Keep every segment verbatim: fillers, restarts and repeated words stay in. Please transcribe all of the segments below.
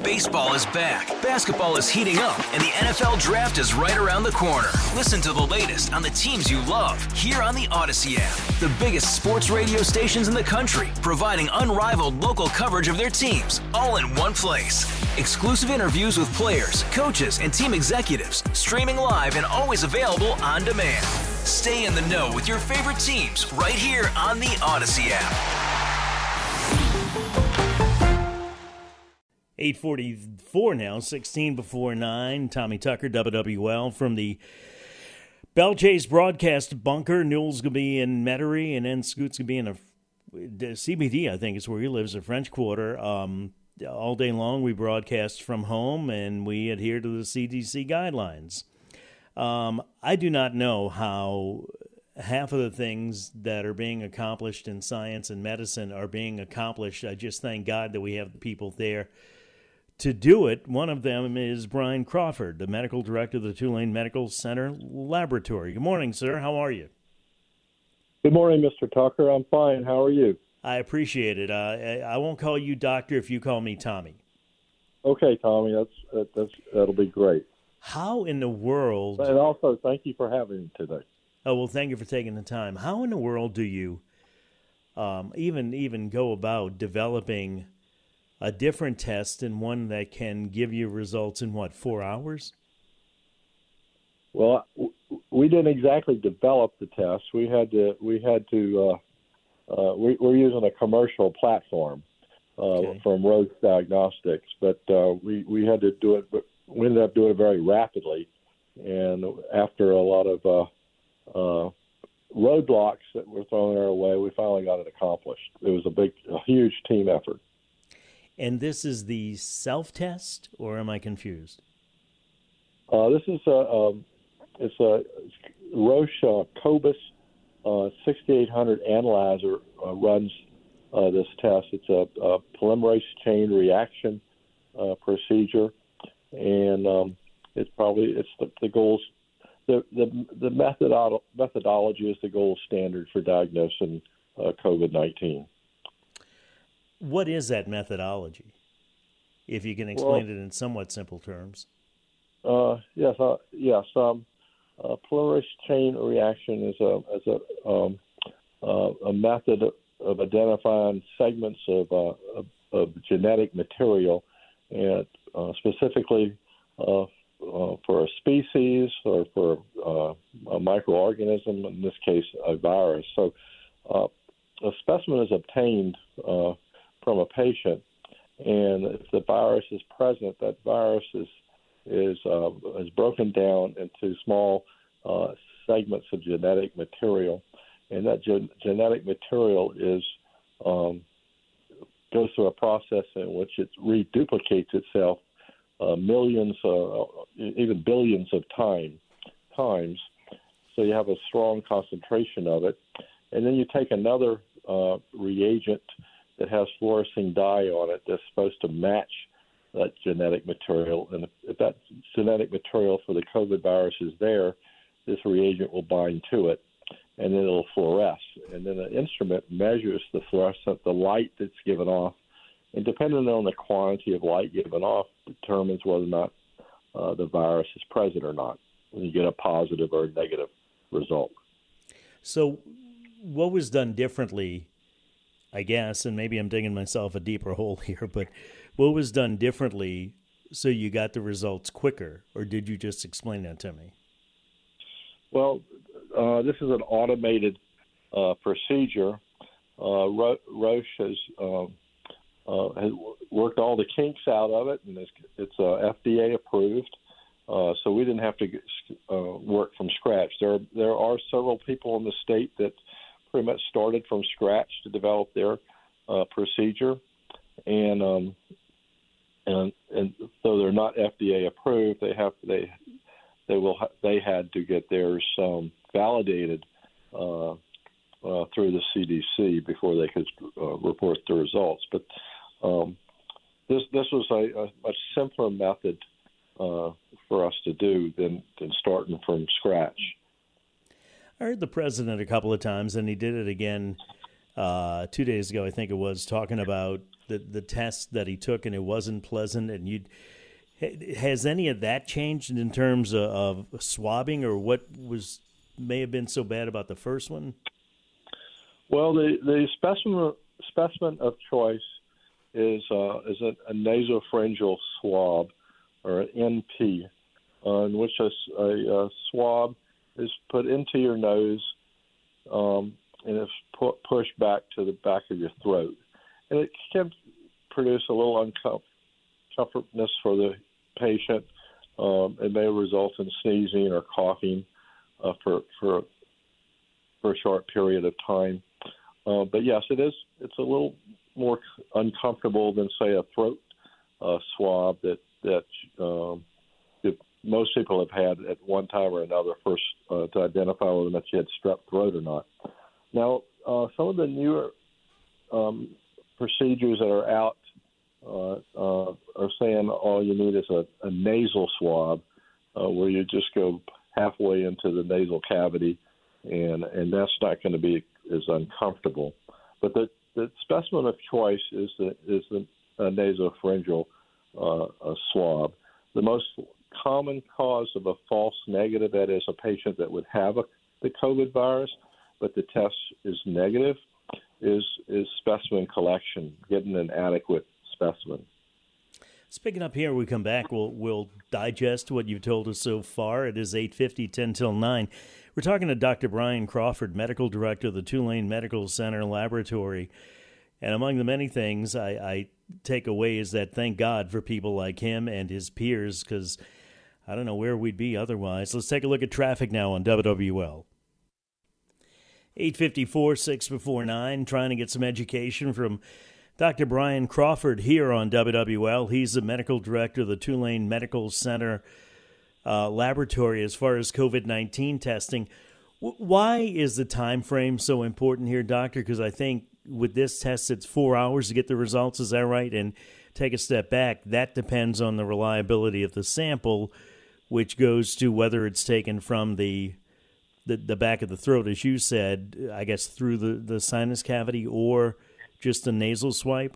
Baseball is back, basketball is heating up, and the N F L Draft is right around the corner. Listen to the latest on the teams you love here on the Odyssey app. The biggest sports radio stations in the country, providing unrivaled local coverage of their teams, all in one place. Exclusive interviews with players, coaches, and team executives, streaming live and always available on demand. Stay in the know with your favorite teams right here on the Odyssey app. eight forty-four now, sixteen before nine. Tommy Tucker, W W L, from the Bell Chase broadcast bunker. Newell's going to be in Metairie, and then Scoot's going to be in a C B D, I think is where he lives, a French Quarter. Um, all day long we broadcast from home, and we adhere to the C D C guidelines. Um, I do not know how half of the things that are being accomplished in science and medicine are being accomplished. I just thank God that we have the people there to do it. One of them is Brian Crawford, the medical director of the Tulane Medical Center Laboratory. Good morning, sir. How are you? Good morning, Mister Tucker. I'm fine. How are you? I appreciate it. Uh, I won't call you doctor if you call me Tommy. Okay, Tommy. That's that's that'll be great. How in the world? And also, thank you for having me today. Oh well, thank you for taking the time. How in the world do you um, even even go about developing a different test and one that can give you results in, what, four hours? Well, we didn't exactly develop the test. We had to, we had to, uh, uh, we, we're using a commercial platform uh, okay. from Roche Diagnostics, but uh, we, we had to do it, but we ended up doing it very rapidly. And after a lot of uh, uh, roadblocks that were thrown our way, we finally got it accomplished. It was a big, a huge team effort. And this is the self-test, or am I confused? Uh, this is a um, it's a Roche uh, Cobas uh, sixty-eight hundred analyzer uh, runs uh, this test. It's a, a polymerase chain reaction uh, procedure, and um, it's probably it's the, the goals. The the the methodolo- methodology is the gold standard for diagnosing uh, COVID nineteen. What is that methodology, if you can explain well, it in somewhat simple terms? Uh, yes, uh, yes. Um, uh, polymerase chain reaction is a is a um, uh, a method of identifying segments of of, of genetic material, and uh, specifically uh, uh, for a species or for uh, a microorganism. In this case, a virus. So, uh, a specimen is obtained Uh, from a patient, and if the virus is present, that virus is is uh, is broken down into small uh, segments of genetic material, and that gen- genetic material is um, goes through a process in which it reduplicates itself uh, millions, uh, even billions of time times. So you have a strong concentration of it, and then you take another uh, reagent that has fluorescing dye on it that's supposed to match that genetic material. And if, if that genetic material for the COVID virus is there, this reagent will bind to it, and then it'll fluoresce. And then the instrument measures the fluorescent, the light that's given off, and depending on the quantity of light given off, determines whether or not uh, the virus is present or not, when you get a positive or a negative result. So what was done differently, I guess, and maybe I'm digging myself a deeper hole here, but what was done differently so you got the results quicker, or did you just explain that to me? Well, uh, this is an automated uh, procedure. Uh, Ro- Roche has, uh, uh, has worked all the kinks out of it, and it's, it's uh, F D A approved, uh, so we didn't have to uh, work from scratch. There, there are several people in the state that pretty much started from scratch to develop their uh, procedure, and um, and and though they're not F D A approved, they have they they will ha- they had to get theirs um, validated uh, uh, through the C D C before they could uh, report the results. But um, this this was a, a much simpler method uh, for us to do than than starting from scratch. I heard the president a couple of times, and he did it again uh, two days ago, I think it was, talking about the, the test that he took and it wasn't pleasant. And you has any of that changed in terms of, of swabbing, or what was may have been so bad about the first one? Well, the, the specimen specimen of choice is uh, is a, a nasopharyngeal swab, or an N P, uh, in which a, a, a swab is put into your nose um, and it's pu- pushed back to the back of your throat. And it can produce a little uncomfortableness for the patient. Um, it may result in sneezing or coughing uh, for, for, for a short period of time. Uh, but, yes, it is. It's a little more uncomfortable than, say, a throat uh, swab that, that um, that most people have had at one time or another first uh, to identify whether or not you had strep throat or not. Now, uh, some of the newer um, procedures that are out uh, uh, are saying all you need is a, a nasal swab uh, where you just go halfway into the nasal cavity, and, and that's not going to be as uncomfortable. But the, the specimen of choice is the, is the uh, nasopharyngeal uh, uh, swab. The most common cause of a false negative, that is a patient that would have a, the COVID virus, but the test is negative, is is specimen collection, getting an adequate specimen. Picking up here, we come back, we'll we'll digest what you've told us so far. It is eight fifty, ten till nine. We're talking to Doctor Brian Crawford, Medical Director of the Tulane Medical Center Laboratory. And among the many things I, I take away is that thank God for people like him and his peers, because I don't know where we'd be otherwise. Let's take a look at traffic now on W W L. eight fifty-four, six before nine, trying to get some education from Doctor Brian Crawford here on W W L. He's the medical director of the Tulane Medical Center uh, Laboratory as far as COVID nineteen testing. W- why is the time frame so important here, Doctor? Because I think with this test, it's four hours to get the results. Is that right? And take a step back, that depends on the reliability of the sample, which goes to whether it's taken from the the, the back of the throat, as you said, I guess through the, the sinus cavity, or just a nasal swipe?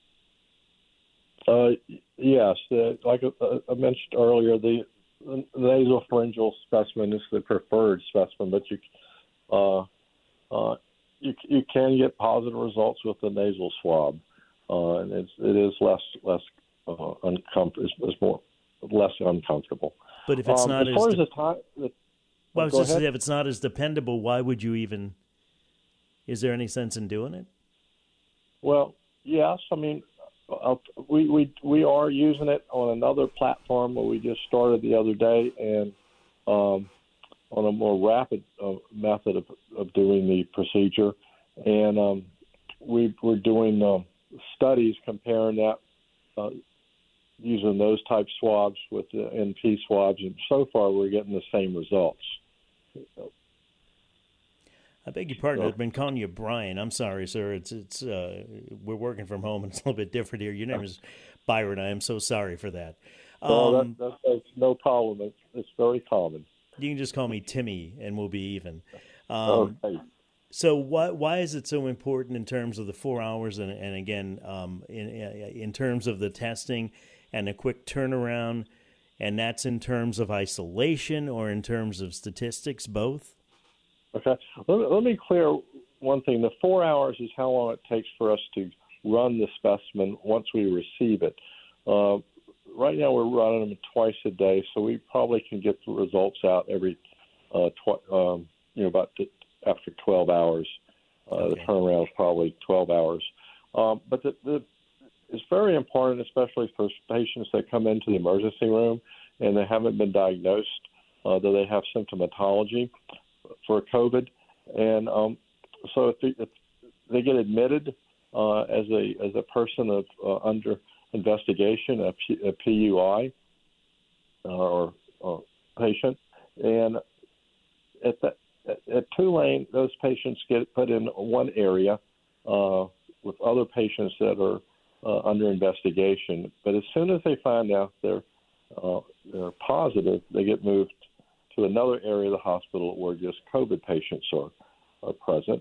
Uh, yes. Uh, like uh, I mentioned earlier, the, the nasopharyngeal specimen is the preferred specimen, but you uh, uh, you, you can get positive results with the nasal swab, uh, and it's, it is less less uh, uncomfortable. It's more less uncomfortable. But if it's um, not as far as as the time, the, well, I was go just ahead. saying, if it's not as dependable, why would you even? Is there any sense in doing it? Well, yes. I mean, uh, we we we are using it on another platform where we just started the other day, and um, on a more rapid uh, method of, of doing the procedure, and um, we we're doing uh, studies comparing that uh, using those type swabs with the N P swabs, and so far we're getting the same results. I beg your pardon. I've been calling you Brian. I'm sorry, sir. It's it's uh, we're working from home, and it's a little bit different here. Your name is Byron. I am so sorry for that. Um, well, that, that, that's no problem. It's, it's very common. You can just call me Timmy, and we'll be even. Um, okay. So why why is it so important in terms of the four hours, and, and again, um, in in terms of the testing and a quick turnaround, and that's in terms of isolation or in terms of statistics, both? Okay. Let me, let me clear one thing. The four hours is how long it takes for us to run the specimen once we receive it. Uh, right now we're running them twice a day, so we probably can get the results out every, uh, tw- um, you know, about t- after twelve hours. Uh, okay. The turnaround is probably twelve hours. Um, but the, the, it's very important, especially for patients that come into the emergency room and they haven't been diagnosed, uh, that they have symptomatology for COVID, and um, so if they, if they get admitted uh, as a as a person of uh, under investigation, a, P, a P U I uh, or, or patient, and at the, at, at Tulane, those patients get put in one area uh, with other patients that are uh, under investigation. But as soon as they find out they're uh, they're positive, they get moved to another area of the hospital where just COVID patients are, are present.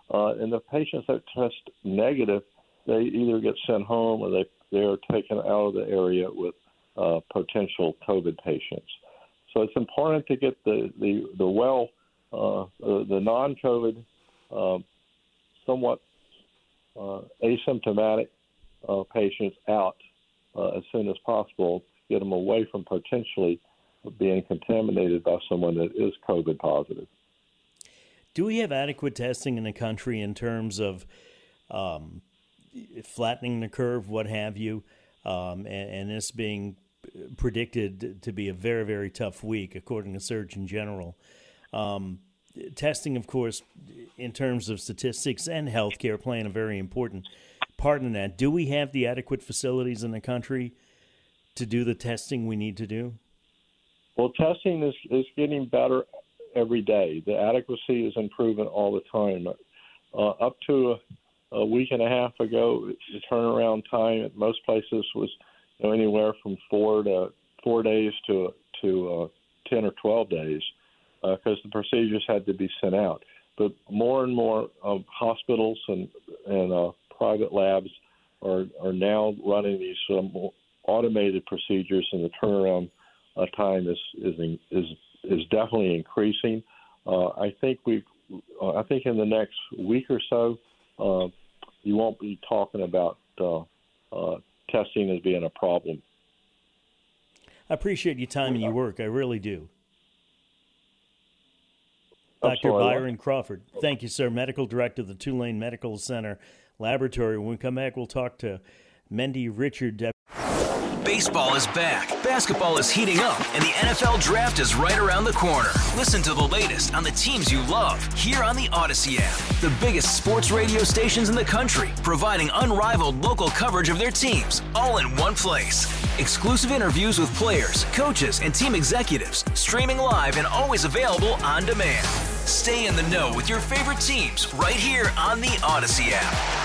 Uh, and the patients that test negative, they either get sent home or they, they're taken out of the area with uh, potential COVID patients. So it's important to get the, the, the well, uh, the, the non-COVID, uh, somewhat uh, asymptomatic uh, patients out uh, as soon as possible, get them away from potentially being contaminated by someone that is COVID positive. Do we have adequate testing in the country in terms of um, flattening the curve, what have you, um, and, and this being predicted to be a very, very tough week, according to Surgeon General? Um, testing, of course, in terms of statistics and healthcare, playing a very important part in that. Do we have the adequate facilities in the country to do the testing we need to do? Well, testing is, is getting better every day. The adequacy is improving all the time. Uh, up to a, a week and a half ago, the turnaround time at most places was you know, anywhere from four to four days to to uh, ten or twelve days, because uh, the procedures had to be sent out. But more and more um, hospitals and and uh, private labs are are now running these um, automated procedures, and the turnaround uh, time is is is is definitely increasing. Uh, I think we, uh, I think in the next week or so, uh, you won't be talking about uh, uh, testing as being a problem. I appreciate your time and your work. I really do. Doctor Sorry, Byron Crawford, thank you, sir. Medical Director of the Tulane Medical Center Laboratory. When we come back, we'll talk to Mendy Richard. Baseball is back, basketball is heating up, and the N F L Draft is right around the corner. Listen to the latest on the teams you love here on the Odyssey app. The biggest sports radio stations in the country, providing unrivaled local coverage of their teams, all in one place. Exclusive interviews with players, coaches, and team executives, streaming live and always available on demand. Stay in the know with your favorite teams right here on the Odyssey app.